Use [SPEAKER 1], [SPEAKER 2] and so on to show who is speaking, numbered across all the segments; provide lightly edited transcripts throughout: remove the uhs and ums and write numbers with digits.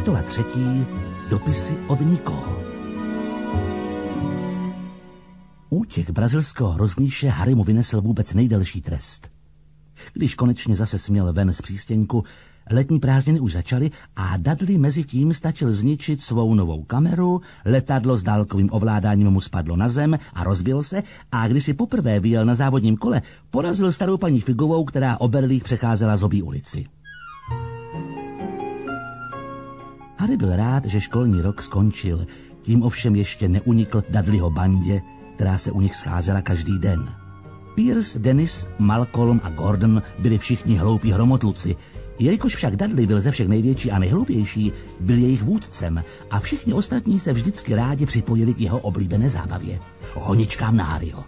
[SPEAKER 1] Kapitola 3. Dopisy od nikoho. Útěk brazilského hrozníše Harry mu vynesl vůbec nejdelší trest. Když konečně zase směl ven z přístěnku, letní prázdniny už začaly a Dudley mezi tím stačil zničit svou novou kameru, letadlo s dálkovým ovládáním mu spadlo na zem a rozbil se a když si poprvé vyjel na závodním kole, porazil starou paní Figovou, která o berlích přecházela Zobí ulici. Harry byl rád, že školní rok skončil, tím ovšem ještě neunikl Dudleyho bandě, která se u nich scházela každý den. Pierce, Dennis, Malcolm a Gordon byli všichni hloupí hromotluci. Jelikož však Dudley byl ze všech největší a nejhloupější, byl jejich vůdcem a všichni ostatní se vždycky rádi připojili k jeho oblíbené zábavě – honičkám na Harryho.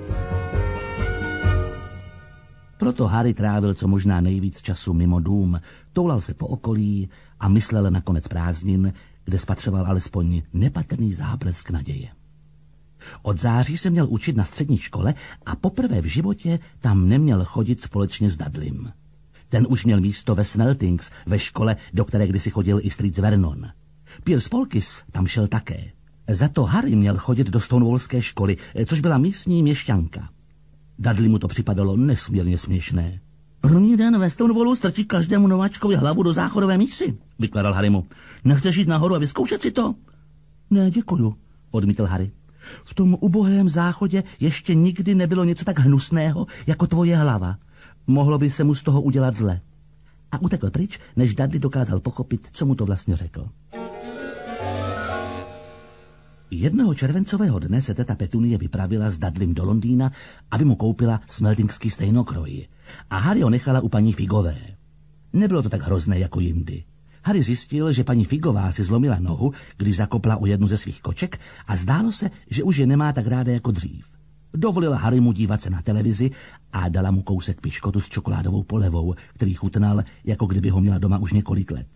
[SPEAKER 1] Proto Harry trávil co možná nejvíc času mimo dům, toulal se po okolí a myslel na konec prázdnin, kde spatřoval alespoň nepatrný záblesk naděje. Od září se měl učit na střední škole a poprvé v životě tam neměl chodit společně s Dudleym. Ten už měl místo ve Smeltings, ve škole, do které kdysi chodil i strýc Vernon. Pierce Polkis tam šel také. Za to Harry měl chodit do Stonewallské školy, což byla místní měšťanka. Dudley mu to připadalo nesmírně směšné. První den ve Stonewallu strčí každému nováčkovi hlavu do záchodové mísy, vykladal Harrymu. Nechceš jít nahoru a vyzkoušet si to? Ne, děkuju, odmítl Harry. V tom ubohém záchodě ještě nikdy nebylo něco tak hnusného jako tvoje hlava. Mohlo by se mu z toho udělat zle. A utekl pryč, než Dudley dokázal pochopit, co mu to vlastně řekl. Jednoho červencového dne se teta Petunie vypravila s Dudleym do Londýna, aby mu koupila smeltingský stejnokroj. A Harry ho nechala u paní Figové. Nebylo to tak hrozné jako jindy. Harry zjistil, že paní Figová si zlomila nohu, když zakopla o jednu ze svých koček a zdálo se, že už je nemá tak ráda jako dřív. Dovolila Harrymu dívat se na televizi a dala mu kousek piškotu s čokoládovou polevou, který chutnal, jako kdyby ho měla doma už několik let.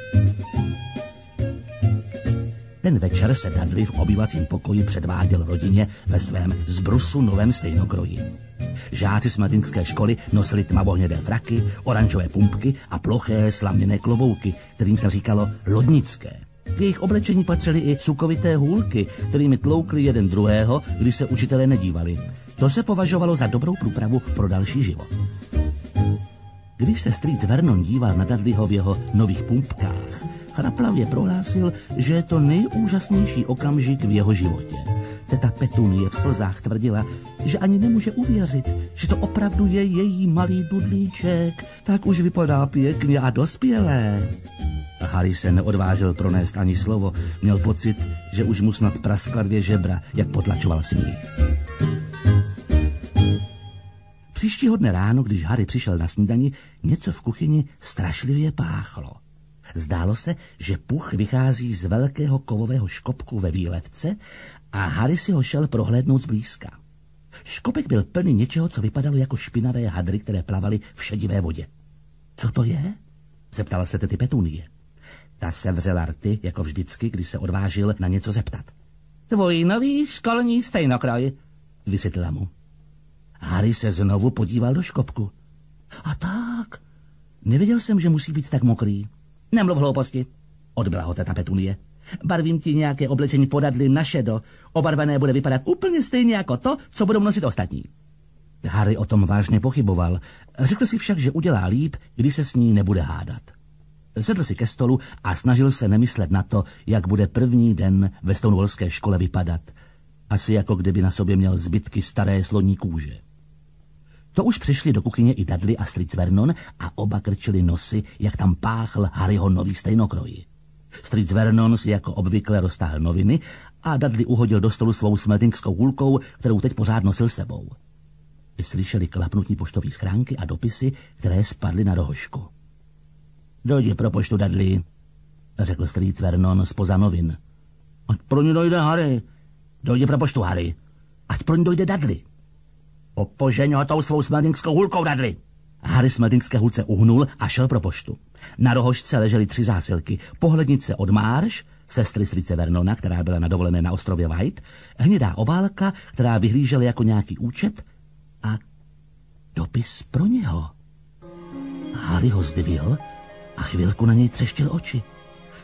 [SPEAKER 1] Ten večer se Dudley v obývacím pokoji předváděl rodině ve svém z brusu novém stejnokroji. Žáci smeltingské školy nosili tmavohnědé fraky, oranžové pumpky a ploché slaměné klobouky, kterým se říkalo lodnické. K jejich oblečení patřily i sukovité hůlky, kterými tloukli jeden druhého, když se učitelé nedívali. To se považovalo za dobrou průpravu pro další život. Když se strýc Vernon díval na Dudleyho v jeho nových pumpkách, chraplavě prohlásil, že je to nejúžasnější okamžik v jeho životě. Teta Petunie v slzách tvrdila, že ani nemůže uvěřit, že to opravdu je její malý Dudlíček, tak už vypadá pěkně a dospělé. Harry se neodvážil pronést ani slovo, měl pocit, že už mu snad praskla 2 žebra, jak potlačoval smích. Příštího dne ráno, když Harry přišel na snídani, něco v kuchyni strašlivě páchlo. Zdálo se, že puch vychází z velkého kovového škopku ve výlevce a Harry si ho šel prohlédnout zblízka. Škopek byl plný něčeho, co vypadalo jako špinavé hadry, které plavaly v šedivé vodě. Co to je? Zeptala se tety Petunie. Ta se vřela rty, jako vždycky, když se odvážil na něco zeptat. Tvůj nový školní stejnokroj, vysvětlila mu. Harry se znovu podíval do škopku. A tak, nevěděl jsem, že musí být tak mokrý. Nemluv hlouposti, odbyla ho teta Petunie. Barvím ti nějaké oblečení po Dudleym na šedo. Obarvené bude vypadat úplně stejně jako to, co budou nosit ostatní. Harry o tom vážně pochyboval. Řekl si však, že udělá líp, když se s ní nebude hádat. Sedl si ke stolu a snažil se nemyslet na to, jak bude první den ve Stonewallské škole vypadat. Asi jako kdyby na sobě měl zbytky staré sloní kůže. To už přišli do kuchyně i Dudley a strýc Vernon a oba krčili nosy, jak tam páchl Harryho nový stejnokroj. Strýc Vernon si jako obvykle roztáhl noviny a Dudley uhodil do stolu svou smeltingskou hůlkou, kterou teď pořád nosil sebou. Slyšeli klapnutí poštové schránky a dopisy, které spadly na rohošku. Dojdi pro poštu, Dudley, řekl strýc Vernon zpoza novin. Ať pro ní dojde Harry. Dojdi pro poštu, Harry. Ať pro ní dojde Dudley. Opožeň ho tou svou smeltingskou hůlkou, Dudley. Harry smeltingské hůlce uhnul a šel pro poštu. Na rohožce ležely 3 zásilky. Pohlednice od Marsh, sestry strýce Vernona, která byla na dovolené na ostrově White, hnědá obálka, která vyhlížela jako nějaký účet a dopis pro něho. Harry ho zdvihl a chvilku na něj třeštil oči.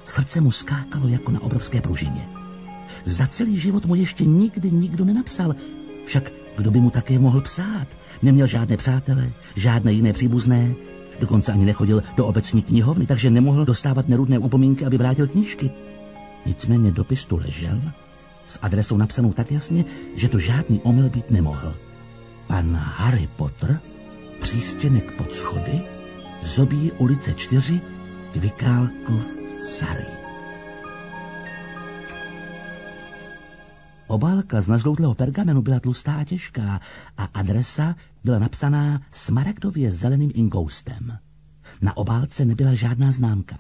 [SPEAKER 1] Srdce mu skákalo jako na obrovské pružině. Za celý život mu ještě nikdy nikdo nenapsal. Však kdo by mu také mohl psát? Neměl žádné přátele, žádné jiné příbuzné, dokonce ani nechodil do obecní knihovny, takže nemohl dostávat nerudné upomínky, aby vrátil knížky. Nicméně dopis tu ležel, s adresou napsanou tak jasně, že to žádný omyl být nemohl. Pan Harry Potter, Přístěnek pod schody, Zobí ulice 4, Kvikálkov, Surrey. Obálka z nažloutlého pergamenu byla tlustá a těžká a adresa byla napsaná smaragdově zeleným inkoustem. Na obálce nebyla žádná známka.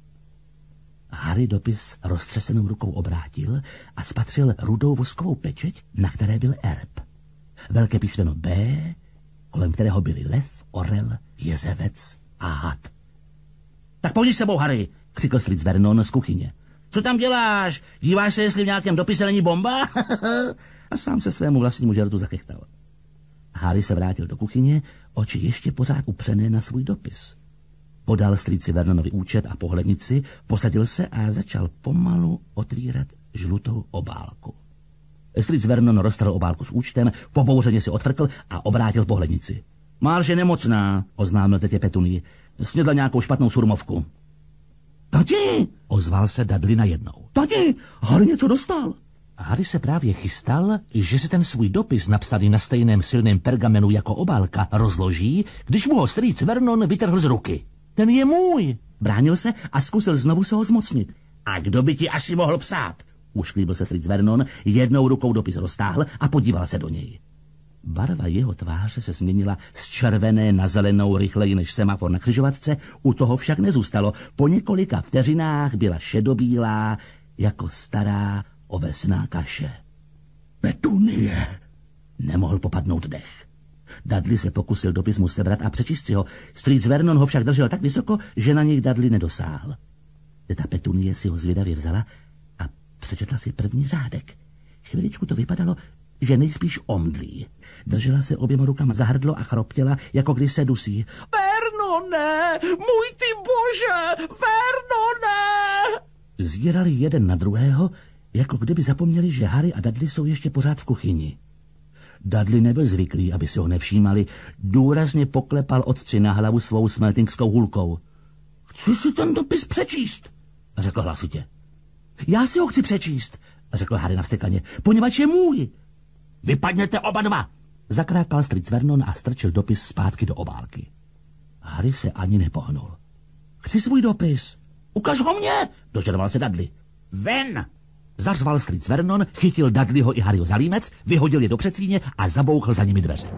[SPEAKER 1] Harry dopis roztřesenou rukou obrátil a spatřil rudou voskovou pečeť, na které byl erb. Velké písmeno B, kolem kterého byli lev, orel, jezevec a had. Tak pojď s sebou, Harry, křikl Slitz Vernon z kuchyně. Co tam děláš? Díváš se, jestli v nějakém dopise není bomba? A sám se svému vlastnímu žertu zachechtal. Harry se vrátil do kuchyně, oči ještě pořád upřené na svůj dopis. Podal strýci Vernonovi účet a pohlednici, posadil se a začal pomalu otvírat žlutou obálku. Strýc Vernon roztrhl obálku s účtem, pobouřeně si odfrkl a obrátil pohlednici. Marš je nemocná, oznámil tetě Petunii. Snědla nějakou špatnou surmovku. Tati, ozval se Dudley najednou. Tati, Harry něco dostal. Harry se právě chystal, že si ten svůj dopis napsaný na stejném silném pergamenu jako obálka rozloží, když mu ho strýc Vernon vytrhl z ruky. Ten je můj. Bránil se a zkusil znovu se ho zmocnit. A kdo by ti asi mohl psát? Ušklíbil se strýc Vernon, jednou rukou dopis roztáhl a podíval se do něj. Barva jeho tváře se změnila z červené na zelenou rychleji než semafor na křižovatce, u toho však nezůstalo. Po několika vteřinách byla šedobílá jako stará ovesná kaše. Petunie! Nemohl popadnout dech. Dudley se pokusil dopis mu sebrat a přečíst si ho. Strýc Vernon ho však držel tak vysoko, že na něj Dudley nedosáhl. Teta Petunie si ho zvědavě vzala a přečetla si první řádek. Chviličku to vypadalo, že nejspíš omdlí. Držela se oběma rukama za hrdlo a chroptěla, jako když se dusí. Vernone, můj ty bože, Vernone! Zírali jeden na druhého, jako kdyby zapomněli, že Harry a Dudley jsou ještě pořád v kuchyni. Dudley nebyl zvyklý, aby si ho nevšímali. Důrazně poklepal otci na hlavu svou smeltingskou hůlkou. Chci si ten dopis přečíst, řekl hlasitě. Já si ho chci přečíst, řekl Harry navstekaně, poněvadž je můj. Vypadněte oba dva, zakrákal strýc Vernon a strčil dopis zpátky do obálky. Harry se ani nepohnul. Chci svůj dopis. Ukaž ho mně, dožadoval se Dudley. Ven! Zařval strýc Vernon, chytil Dudleyho i Harryho za límec, vyhodil je do předsíně a zabouchl za nimi dveře.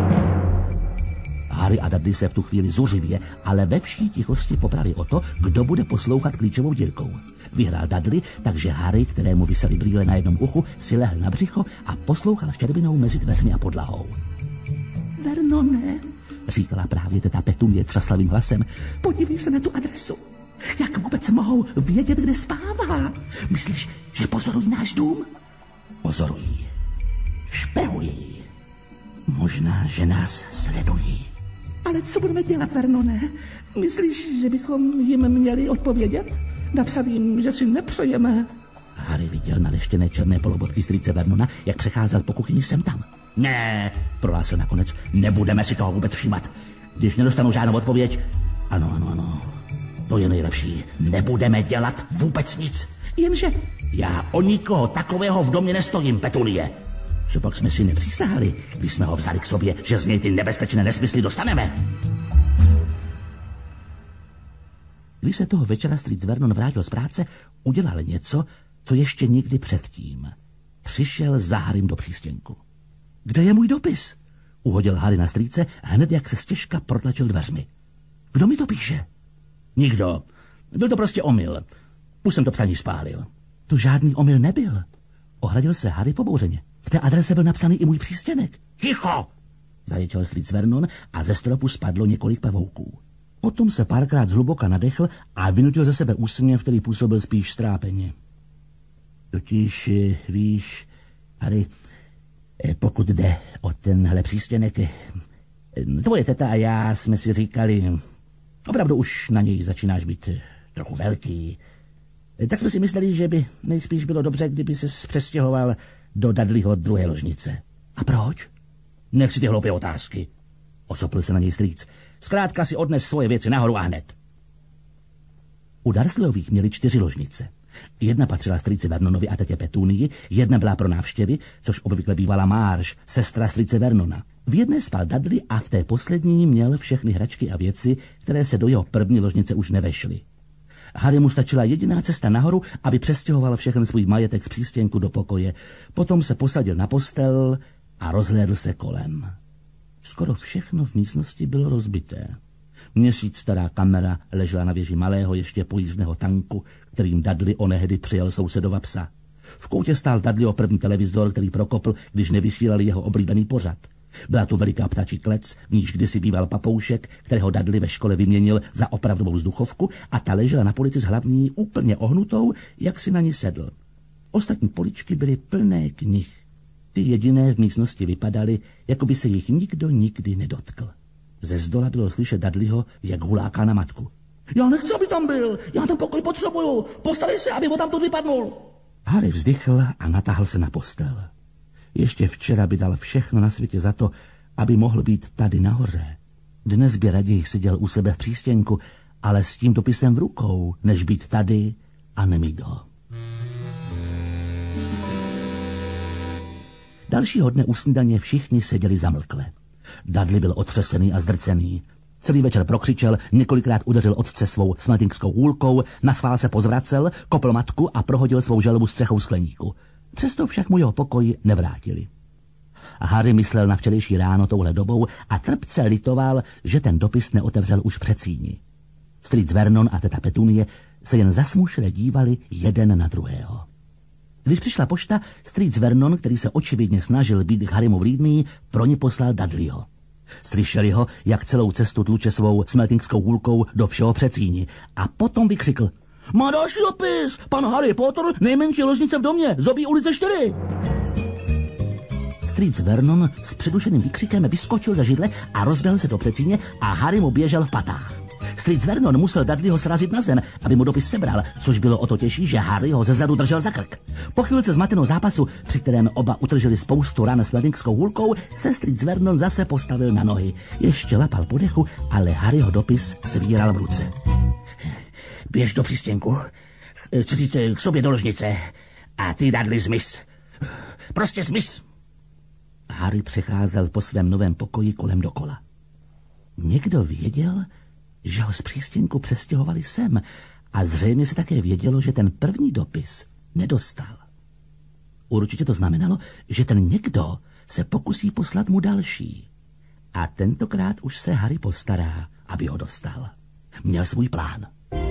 [SPEAKER 1] Harry a Dudley se v tu chvíli zuřivě, ale ve vší tichosti poprali o to, kdo bude poslouchat klíčovou dírkou. Vyhrál Dudley, takže Harry, kterému visely brýle na jednom uchu, si lehl na břicho a poslouchal štěrbinou mezi dveřmi a podlahou. Vernone, říkala právě teta Petunie třaslavým hlasem, podívej se na tu adresu. Jak vůbec mohou vědět, kde spává? Myslíš, že pozorují náš dům? Pozorují. Špehují. Možná, že nás sledují. Ale co budeme dělat, Vernone? Myslíš, že bychom jim měli odpovědět? Napsat jim, že si nepřejeme. Harry viděl naleštěné černé polobotky strýce Vernona, jak přecházel po kuchyni sem tam. Ne, prohlásil nakonec, nebudeme si toho vůbec všímat. Když nedostanu žádnou odpověď, ano, to je nejlepší. Nebudeme dělat vůbec nic. Jenže já o nikoho takového v domě nestojím, Petunie. Co pak jsme si nepřísahali, když jsme ho vzali k sobě, že z něj ty nebezpečné nesmysly dostaneme? Když se toho večera strýc Vernon vrátil z práce, udělal něco, co ještě nikdy předtím. Přišel za Harrym do přístěnku. Kde je můj dopis? Uhodil Harry na strýce, hned jak se stěžka protlačil dveřmi. Kdo mi to píše? Nikdo. Byl to prostě omyl. Už jsem to psaní spálil. To žádný omyl nebyl. Ohradil se Harry pobouřeně. V té adrese byl napsaný i můj přístěnek. Ticho! Zaječel strýc Vernon a ze stropu spadlo několik pavouků. Potom se párkrát zhluboka nadechl a vynutil ze sebe úsměv, který působil spíš strápeně. Totiž, víš, Harry, pokud jde o tenhle přístěnek, tvoje teta a já jsme si říkali, opravdu už na něj začínáš být trochu velký. Tak jsme si mysleli, že by nejspíš bylo dobře, kdyby se přestěhoval do Dudleyho druhé ložnice. A proč? Nech si ty hloupé otázky. Osopl se na něj strýc. Zkrátka si odnes svoje věci nahoru a hned. U Dursleyových měli 4 ložnice. Jedna patřila strýci Vernonovi a tetě Petunii, jedna byla pro návštěvy, což obvykle bývala Marge, sestra strýce Vernona. V jedné spal Dudley a v té poslední měl všechny hračky a věci, které se do jeho první ložnice už nevešly. Harry mu stačila jediná cesta nahoru, aby přestěhoval všechen svůj majetek z přístěnku do pokoje. Potom se posadil na postel a rozhlédl se kolem. Skoro všechno v místnosti bylo rozbité. Měsíc stará kamera ležela na věži malého ještě pojízdného tanku, kterým Dudley onehdy přijel sousedova psa. V koutě stál Dudleyho první televizor, který prokopl, když nevysílali jeho oblíbený pořad. Byla tu veliká ptačí klec, v níž kdysi býval papoušek, kterého Dudley ve škole vyměnil za opravdovou vzduchovku, a ta ležela na polici s hlavní úplně ohnutou, jak si na ní sedl. Ostatní poličky byly plné knih. Ty jediné v místnosti vypadaly, jako by se jich nikdo nikdy nedotkl. Ze zdola bylo slyšet Dudleyho, jak huláká na matku. Já nechci, aby tam byl, já ten pokoj potřebuju, postarej se, aby ho tam tu vypadnul. Harry vzdychl a natáhl se na postel. Ještě včera by dal všechno na světě za to, aby mohl být tady nahoře. Dnes by raději seděl u sebe v přístěnku, ale s tím dopisem v rukou, než být tady a nemít ho. Dalšího dne u snídaně všichni seděli zamlkle. Dudley byl otřesený a zdrcený. Celý večer prokřičel, několikrát udeřil otce svou smeltingskou hůlkou, naschvál se pozvracel, kopl matku a prohodil svou želvu střechou skleníku. Přesto však mu jeho pokoj nevrátili. Harry myslel na včerejší ráno touhle dobou a trpce litoval, že ten dopis neotevřel už před síni. Strýc Vernon a teta Petunie se jen zasmušile dívali jeden na druhého. Když přišla pošta, strýc Vernon, který se očividně snažil být k Harrymu vlídný, pro ně poslal Dudleyho. Slyšeli ho, jak celou cestu tluče svou smeltingskou hůlkou do všeho předsíni, a potom vykřikl: Má další dopis! Pan Harry Potter, nejmenší ložnice v domě, Zobí ulice 4! Strýc Vernon s předušeným výkřikem vyskočil ze židle a rozběhl se do předsíně a Harry mu běžel v patách. Strýc Vernon musel Dudleyho srazit na zem, aby mu dopis sebral, což bylo o to těžší, že Harry ho zezadu držel za krk. Po chvílice zmateného zápasu, při kterém oba utržili spoustu ran smeltingskou hůlkou, se Strýc Vernon zase postavil na nohy. Ještě lapal po dechu, ale Harryho dopis svíral v ruce. Běž do přístěnku, chci říct k sobě do ložnice, a ty, Dudley, zmiz. Prostě zmiz. Harry přecházel po svém novém pokoji kolem dokola. Někdo věděl, že ho z přístěnku přestěhovali sem, a zřejmě se také vědělo, že ten první dopis nedostal. Určitě to znamenalo, že ten někdo se pokusí poslat mu další. A tentokrát už se Harry postará, aby ho dostal. Měl svůj plán.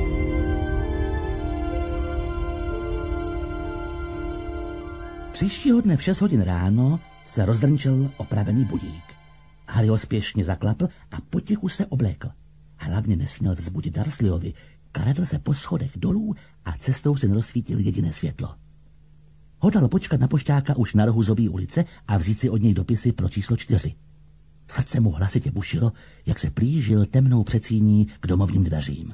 [SPEAKER 1] Příštího dne v 6 hodin ráno se rozdrnčil opravený budík. Harry ho spěšně zaklapl a potichu se oblékl. Hlavně nesměl vzbudit Dursleyovi, kradl se po schodech dolů a cestou se nerozsvítil jediné světlo. Hodlal počkat na pošťáka už na rohu Zobí ulice a vzít si od něj dopisy pro číslo 4. Srdce mu hlasitě bušilo, jak se plížil temnou předsíní k domovním dveřím.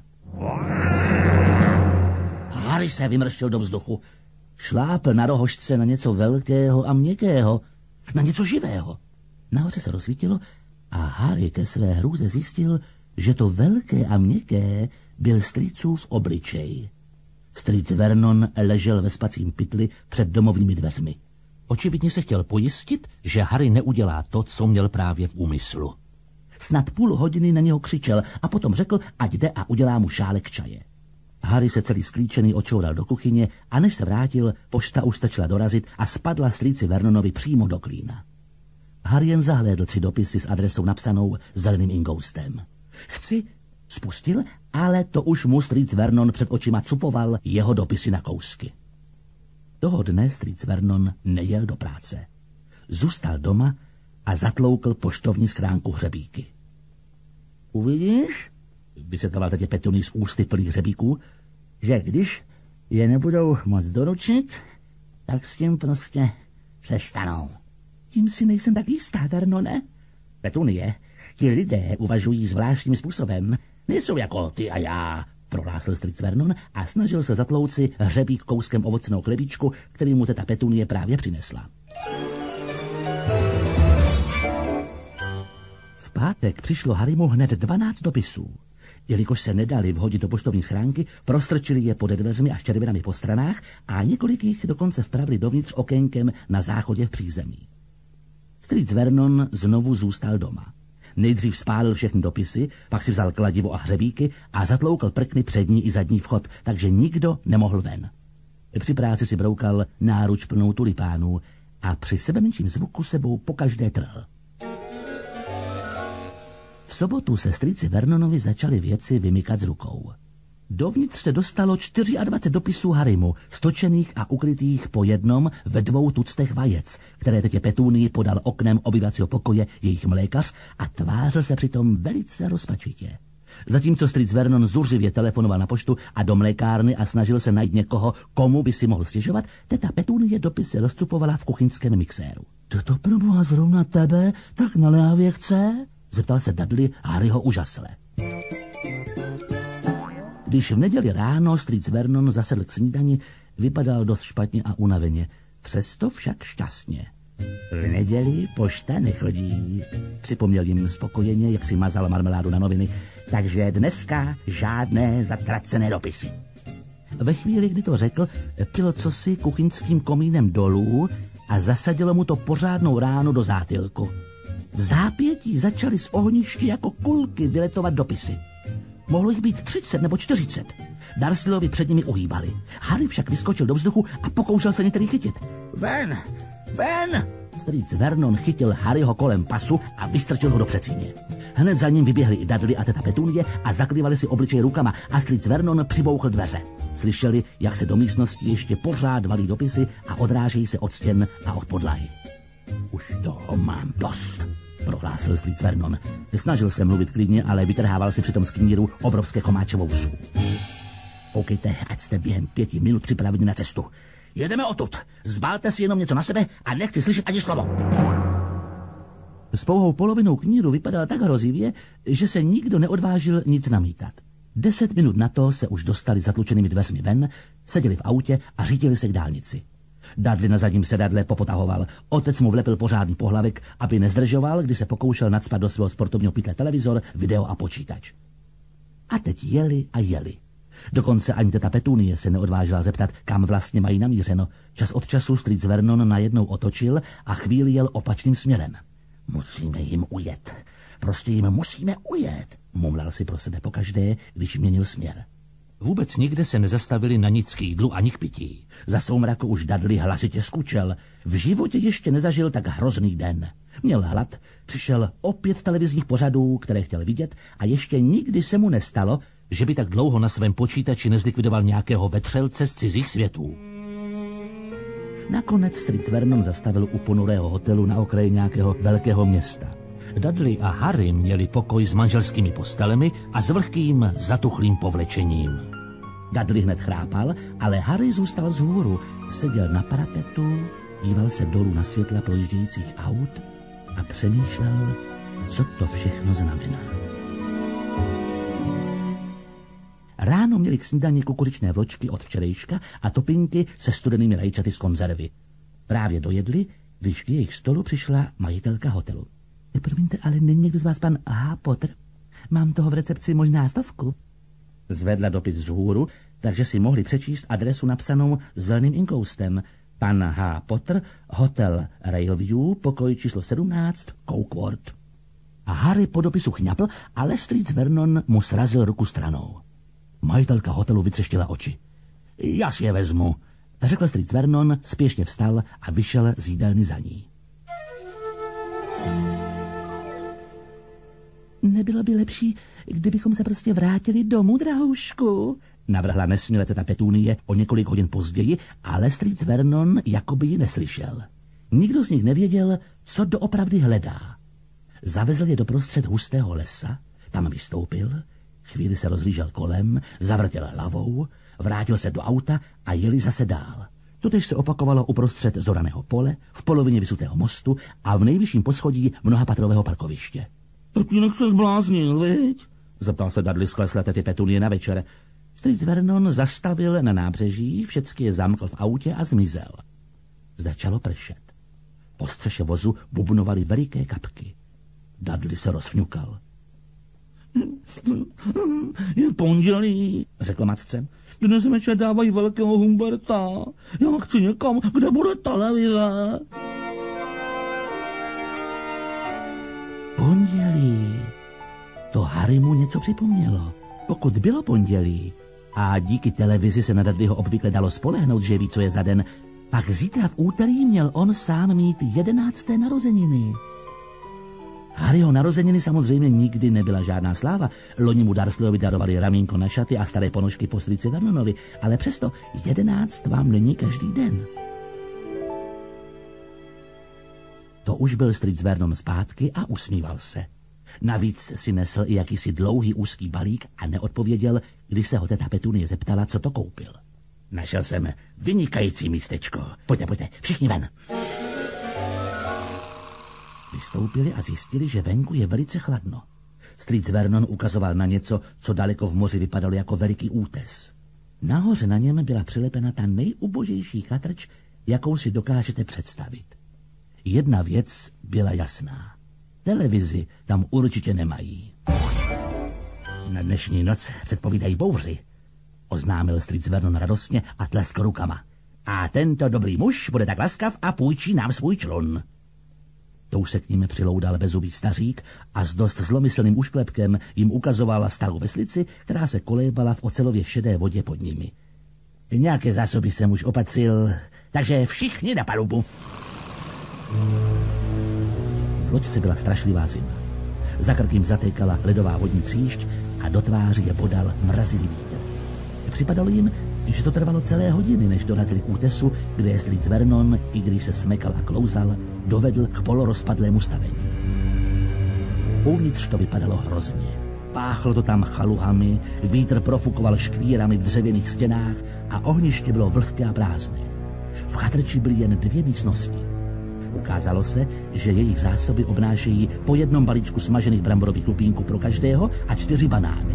[SPEAKER 1] Harry se vymrštil do vzduchu. Šlápl na rohožce na něco velkého a měkkého, na něco živého. Nahoře se rozsvítilo a Harry ke své hrůze zjistil, že to velké a měkké byl strýcův obličej. Strýc Vernon ležel ve spacím pytli před domovními dveřmi. Očividně se chtěl pojistit, že Harry neudělá to, co měl právě v úmyslu. Snad půl hodiny na něho křičel a potom řekl, ať jde a udělá mu šálek čaje. Harry se celý sklíčený očoural do kuchyně a než se vrátil, pošta už stačila dorazit a spadla strýci Vernonovi přímo do klína. Harry jen zahlédl 3 dopisy s adresou napsanou zeleným ingoustem. Chci, spustil, ale to už mu strýc Vernon před očima cupoval jeho dopisy na kousky. Toho dne strýc Vernon nejel do práce. Zůstal doma a zatloukl poštovní schránku hřebíky. Uvidíš, vysvětloval tetě Petunie z ústy plných hřebíků, že když je nebudou moc doručit, tak s tím prostě přestanou. Tím si nejsem tak jistá, Vernone. Petunie, ti lidé uvažují zvláštním způsobem. Nejsou jako ty a já, prohlásil strýc Vernon a snažil se zatlouci hřebík kouskem ovocného chlebíčku, který mu teta Petunie právě přinesla. V pátek přišlo Harrymu hned 12 dopisů. Jelikož se nedali vhodit do poštovní schránky, prostrčili je pod dveřmi a štěrbinami po stranách a několik jich dokonce vpravili dovnitř okénkem na záchodě v přízemí. Strýc Vernon znovu zůstal doma. Nejdřív spálil všechny dopisy, pak si vzal kladivo a hřebíky a zatloukal prkny přední i zadní vchod, takže nikdo nemohl ven. Při práci si broukal náruč plnou tulipánů a při sebemenším zvuku sebou pokaždé trhl. V sobotu se strýci Vernonovi začaly věci vymykat z rukou. Dovnitř se dostalo 24 dopisů Harrymu, stočených a ukrytých po jednom ve 2 tuctech vajec, které tetě Petunii podal oknem obyvacího pokoje jejich mlékař a tvářil se přitom velice rozpačitě. Zatímco strýc Vernon zuřivě telefonoval na poštu a do mlékárny a snažil se najít někoho, komu by si mohl stěžovat, teta Petunie dopisy rozcupovala v kuchyňském mixéru. To proboha zrovna tebe tak naléhavě chce? Zeptal se Dudley Harryho úžasle. Když v neděli ráno strýc Vernon zasedl k snídani, vypadal dost špatně a unaveně, přesto však šťastně. V neděli pošta nechodí, připomněl jim spokojeně, jak si mazal marmeládu na noviny, takže dneska žádné zatracené dopisy. Ve chvíli, kdy to řekl, přilo cosi kuchyňským komínem dolů a zasadilo mu to pořádnou ránu do zátylku. V zápětí začaly z ohniště jako kulky vyletovat dopisy. Mohlo jich být 30 nebo 40. Dursleyovi před nimi uhýbali. Harry však vyskočil do vzduchu a pokoušel se některý chytit. Ven! Ven! Strýc Vernon chytil Harryho kolem pasu a vystrčil ho do předsíně. Hned za ním vyběhli i Dudley a teta Petunie a zakrývali si obličej rukama a strýc Vernon přibouchl dveře. Slyšeli, jak se do místnosti ještě pořád valí dopisy a odrážejí se od stěn a od podlahy. Už toho mám dost, prohlásil strýc Vernon. Snažil se mluvit klidně, ale vytrhával si přitom z kníru obrovské komáče vousů. Koukejte, ať jste během 5 minut připraveni na cestu. Jedeme odtud. Zbalte si jenom něco na sebe a nechci slyšet ani slovo. S pouhou polovinou kníru vypadal tak hrozivě, že se nikdo neodvážil nic namítat. 10 minut na to se už dostali zatlučenými dveřmi ven, seděli v autě a řídili se k dálnici. Dudley na zadním sedadle popotahoval. Otec mu vlepil pořádný pohlavek, aby nezdržoval, když se pokoušel nacpat do svého sportovního pytle televizor, video a počítač. A teď jeli a jeli. Dokonce ani teta Petunie se neodvážila zeptat, kam vlastně mají namířeno. Čas od času strýc Vernon najednou otočil a chvíli jel opačným směrem. Musíme jim ujet. Prostě jim musíme ujet, mumlal si pro sebe pokaždé, když měnil směr. Vůbec nikde se nezastavili na nic k jídlu ani k pití. Za soumraku už Dudley hlasitě skučel. V životě ještě nezažil tak hrozný den. Měl hlad, přišel o 5 televizních pořadů, které chtěl vidět, a ještě nikdy se mu nestalo, že by tak dlouho na svém počítači nezlikvidoval nějakého vetřelce z cizích světů. Nakonec strýc Vernon zastavil u ponurého hotelu na okraji nějakého velkého města. Dudley a Harry měli pokoj s manželskými postelemi a s vlhkým zatuchlým povlečením. Dudley hned chrápal, ale Harry zůstal vzhůru, seděl na parapetu, díval se dolů na světla projíždějících aut a přemýšlel, co to všechno znamená. Ráno měli k snídani kukuřičné vločky od včerejška a topinky se studenými rajčaty z konzervy. Právě dojedli, když k jejich stolu přišla majitelka hotelu. Promiňte, ale není někdo z vás pan H. Potter? Mám toho v recepci možná 100. Zvedla dopis vzhůru, takže si mohli přečíst adresu napsanou zeleným inkoustem. Pan H. Potter, hotel Railview, pokoj číslo 17, Cokeworth. A Harry po dopisu chňapl, ale strýc Vernon mu srazil ruku stranou. Majitelka hotelu vytřeštila oči. Já si je vezmu, řekl strýc Vernon, spěšně vstal a vyšel z jídelny za ní. Nebylo by lepší, kdybychom se prostě vrátili domů, drahoušku, navrhla nesměle teta Petunie o několik hodin později, ale strýc Vernon jakoby ji neslyšel. Nikdo z nich nevěděl, co doopravdy hledá. Zavezl je doprostřed hustého lesa, tam vystoupil, chvíli se rozhlížel kolem, zavrtěl hlavou, vrátil se do auta a jeli zase dál. Totež se opakovalo uprostřed zoraného pole, v polovině vysutého mostu a v nejvyšším poschodí mnohapatrového parkoviště. To ti nechceš zbláznil, viď? Zeptal se Dudley sklesle tety Petunie na večer. Strýc Vernon zastavil na nábřeží, všecky je zamkl v autě a zmizel. Začalo pršet. Po střeše vozu bubnovaly veliké kapky. Dudley se rozfňukal. Je pondělí, řekl matce. Dnes večer dávají velkého Humberta. Já chci někam, kde bude televize. Pondělí. To Harry mu něco připomnělo. Pokud bylo pondělí a díky televizi se na Dudleyho obvykle dalo spolehnout, že ví, co je za den, pak zítra v úterý měl on sám mít 11. narozeniny. Harryho narozeniny samozřejmě nikdy nebyla žádná sláva. Loni mu Dursleyovi darovali ramínko na šaty a staré ponožky po strýci Vernonovi, ale přesto 11 vám není každý den. To už byl strýc Vernon zpátky a usmíval se. Navíc si nesl i jakýsi dlouhý úzký balík a neodpověděl, když se ho teta Petunie zeptala, co to koupil. Našel jsem vynikající místečko. Pojďte, všichni ven. Vystoupili a zjistili, že venku je velice chladno. Strýc Vernon ukazoval na něco, co daleko v moři vypadalo jako veliký útes. Nahoře na něm byla přilepena ta nejubožejší chatrč, jakou si dokážete představit. Jedna věc byla jasná. Televizi tam určitě nemají. Na dnešní noc předpovídají bouři, oznámil strýc Vernon radostně a tleskl rukama. A tento dobrý muž bude tak laskav a půjčí nám svůj člun. Tou se k ním přiloudal bezzubý stařík a s dost zlomyslným úšklepkem jim ukazovala starou veslici, která se kolébala v ocelově šedé vodě pod nimi. Nějaké zásoby jsem už opatřil, takže všichni na palubu. V loďce byla strašlivá zima. Za krk jim zatékala ledová vodní příšť a do tváří je bodal mrazivý vítr. Připadalo jim, že to trvalo celé hodiny, než dorazili k útesu, kde je strýc Vernon, i když se smekal a klouzal, dovedl k polorozpadlému stavení. Uvnitř to vypadalo hrozně. Páchlo to tam chaluhami, vítr profukoval škvírami v dřevěných stěnách a ohniště bylo vlhké a prázdné. V chatrči byly jen 2 místnosti. Ukázalo se, že jejich zásoby obnášejí po jednom balíčku smažených bramborových lupínků pro každého a 4 banány.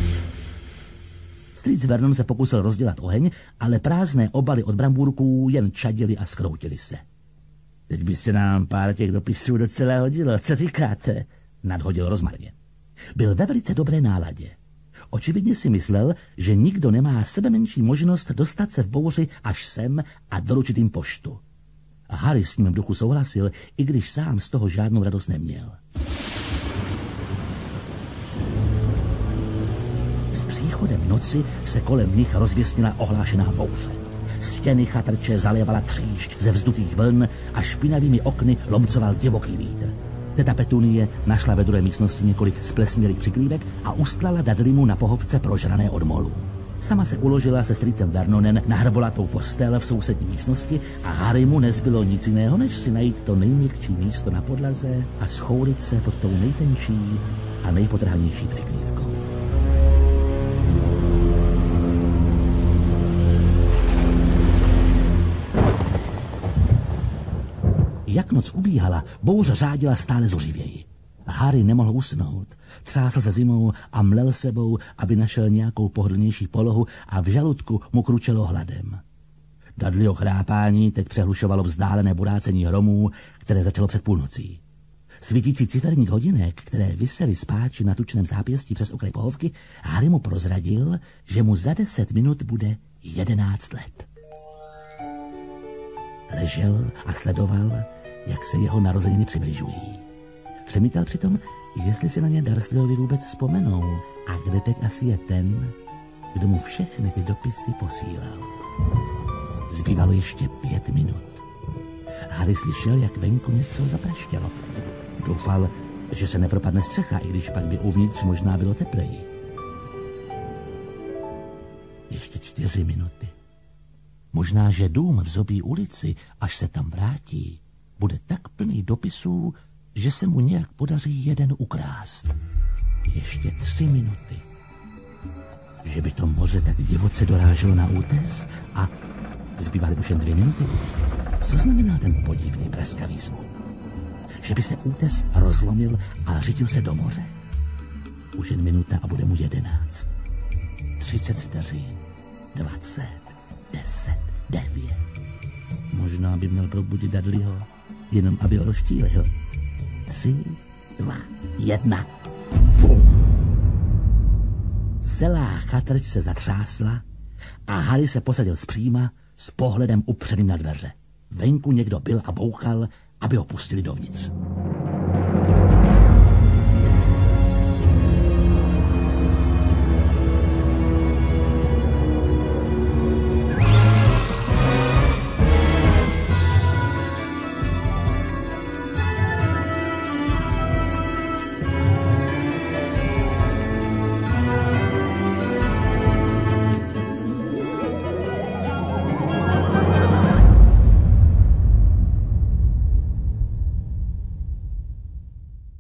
[SPEAKER 1] Strýc Vernon se pokusil rozdělat oheň, ale prázdné obaly od brambůrků jen čadily a skroutily se. Teď by se nám pár těch dopisů docela hodilo, co říkáte? Nadhodil rozmarně. Byl ve velice dobré náladě. Očividně si myslel, že nikdo nemá sebemenší možnost dostat se v bouři až sem a doručit jim poštu. A Harry s ním v duchu souhlasil, i když sám z toho žádnou radost neměl. S příchodem noci se kolem nich rozvěsnila ohlášená bouře. Stěny chatrče zalévala tříšť ze vzdutých vln a špinavými okny lomcoval divoký vítr. Teta Petunie našla ve druhé místnosti několik splesmělých přikrývek a ustlala Dudleymu na pohovce prožrané od molu. Sama se uložila se strýcem Vernonem na hrbolatou postel v sousední místnosti a Harrymu nezbylo nic jiného, než si najít to nejměkčí místo na podlaze a schoulit se pod tou nejtenčí a nejpotrhanější přikrývkou. Jak noc ubíhala, bouře řádila stále zuřivěji. Harry nemohl usnout. Třásl se zimou a mlel sebou, aby našel nějakou pohodlnější polohu a v žaludku mu kručelo hladem. Dudleyho chrápání teď přehlušovalo vzdálené burácení hromů, které začalo před půlnocí. Svítící ciferník hodinek, které visely z páči na tučném zápěstí přes okraj pohovky, Harry mu prozradil, že mu za 10 minut bude 11 let. Ležel a sledoval, jak se jeho narozeniny přibližují. Přemítal přitom, jestli si na ně Dursleyovi vůbec vzpomenou a kde teď asi je ten, kdo mu všechny ty dopisy posílal. Zbývalo ještě 5 minut. Harry slyšel, jak venku něco zapraštělo. Doufal, že se nepropadne střecha, i když pak by uvnitř možná bylo tepleji. Ještě 4 minuty. Možná, že dům v Zobí ulici, až se tam vrátí, bude tak plný dopisů, že se mu nějak podaří jeden ukrást. Ještě 3 minuty. Že by to moře tak divoce doráželo na útes a zbývaly už jen 2 minuty. Co znamenal ten podivný praskavý zvuk? Že by se útes rozlomil a řitil se do moře? Už jen minuta a bude mu 11. 30 vteřin. 20, 10, 9. Možná by měl probudit Dudleyho, jenom aby ho rozčílil. 3, 2, 1. Bum. Celá chatrč se zatřásla a Harry se posadil zpříma s pohledem upřeným na dveře. Venku někdo byl a bouchal, aby ho pustili dovnitř.